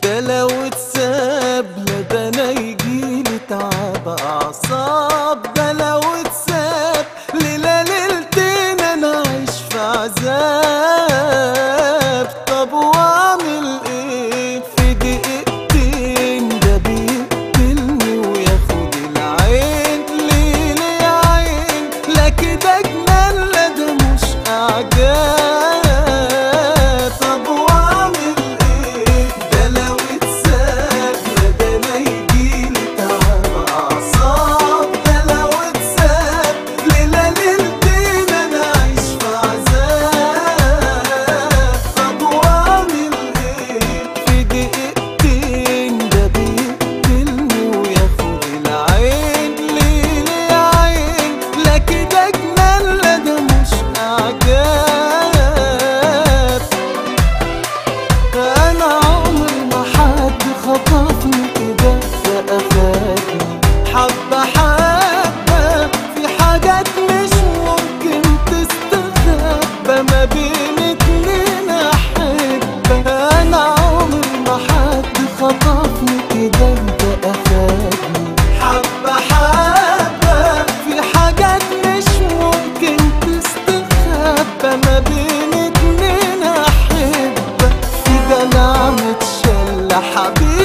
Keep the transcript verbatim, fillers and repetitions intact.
ده لو اتساب لا ده انا يجيلي تعب اعصاب، ده لو اتساب ليلة ليلتين انا عايش في عذاب. طب واعمل ايه في دقيقتين؟ ده بيقتلني وياخد العين. ليه ليه يا عين؟ لا كده جنان لا ده مش اعجاب. حبة حبة في حاجات مش ممكن تستخبى ما بين اتنين أحبة. أنا عمري ما حد خطفني كده ده أخدني. حبة حبة في حاجات مش ممكن تستخبى ما بين اتنين أحبة. في دلع متشلة حبيبي